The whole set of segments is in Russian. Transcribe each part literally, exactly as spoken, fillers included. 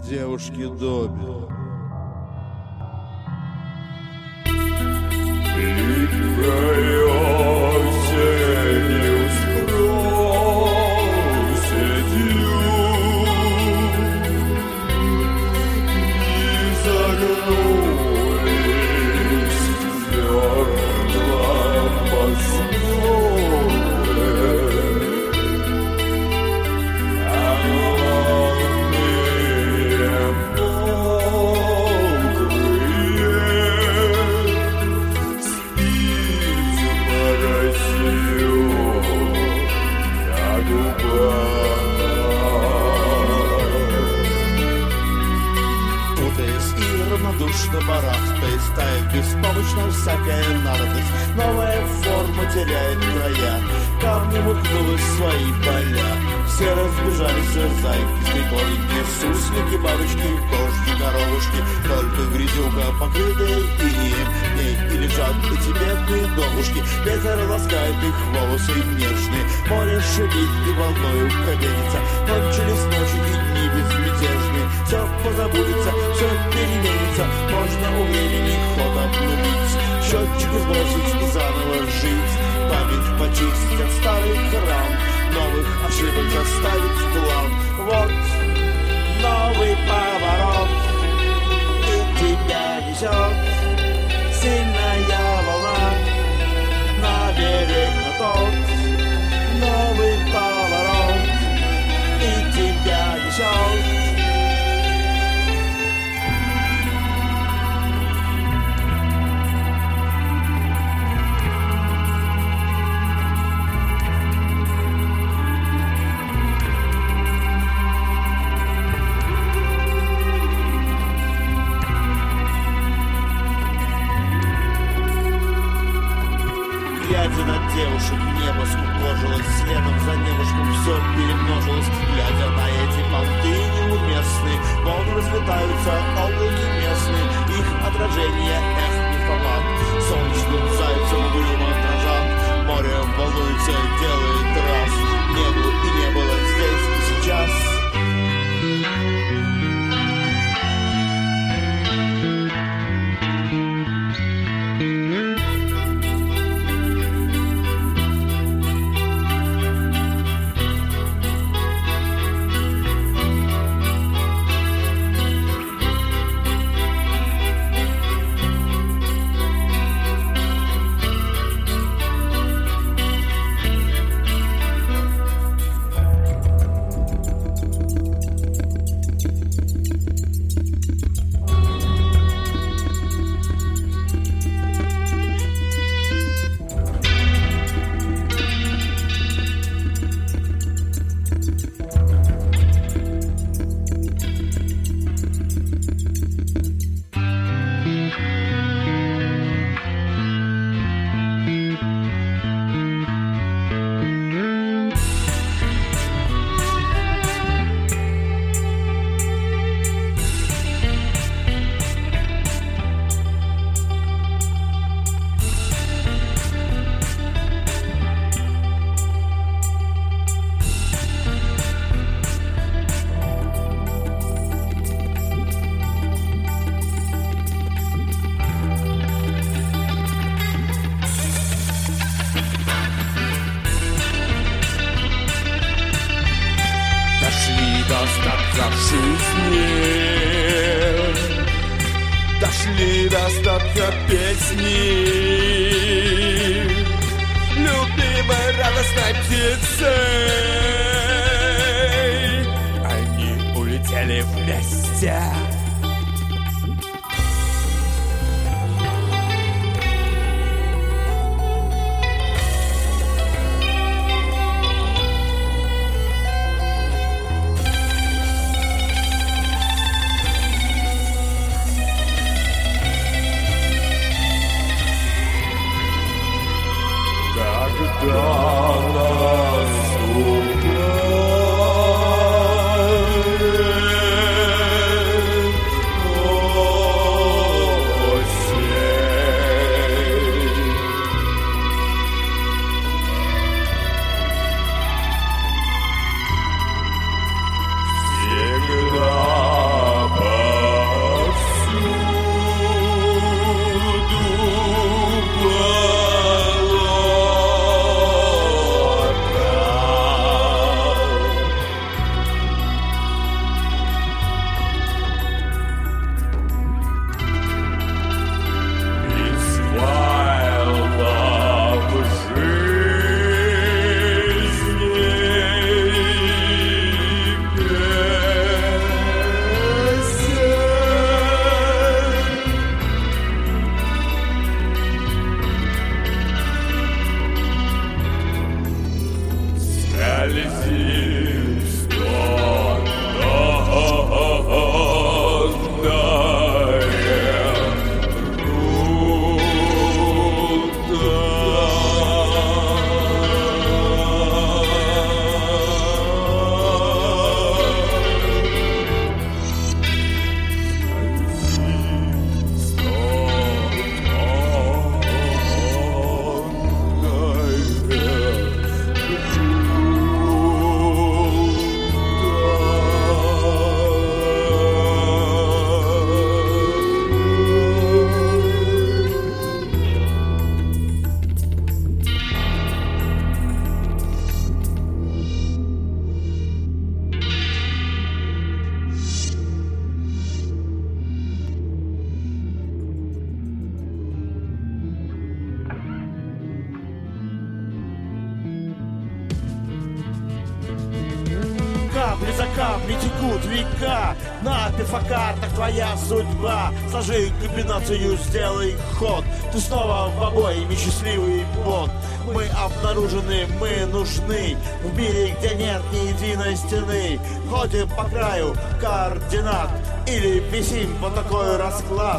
девушке Добби. Барахтаясь, тает беспомощно всякая надобность. Новая форма теряет края, камнем уткнулась в свои поля. Все разбежались, зайки, стреколики, суслики, бабочки, кошки, коровушки. Только грязюка, покрытая инием, в ней и лежат эти бедные домушки. Ветер ласкает их волосы нежные, море шипит и волною кабенится. Кончились ночи и дни безмятежные, все позабудется, все переменится. Можно у времени ход обнулить, счетчики сбросить и заново жить. Память почистить от старых ран, новых ошибок заставить план. Вот новый поворот, и тебя несет сильная волна на берег на тот. Новый поворот, и тебя несет. Девушек небо скукожилось, следом за небушком все перемножилось. Глядя на эти понты неуместные, волны разлетаются, облаки местные, их отражение эх мифомат. Солнечным зайцем угрюмо дрожат, море волнуется, делает раз. Небу и не было здесь и сейчас. Дошли до остатка песни, любимой радостной птицей. Они улетели вместе. Всегда за капли текут века. На пифокартах твоя судьба. Сложи комбинацию, сделай ход. Ты снова в обоими счастливый бот. Мы обнаружены, мы нужны в мире, где нет ни единой стены. Ходим по краю координат или висим вот такой расклад.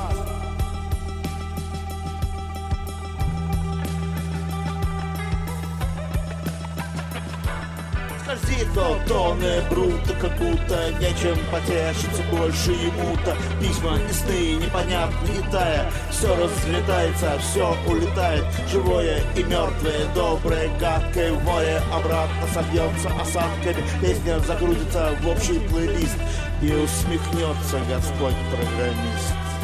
Скользит по тонны брута, как будто нечем потешиться больше ему-то. Письма и сны непонятные и тая. Все разлетается, все улетает. Живое и мертвое, доброе, гадкое в море. Обратно собьется осадками. Песня загрузится в общий плейлист. И усмехнется Господь программист.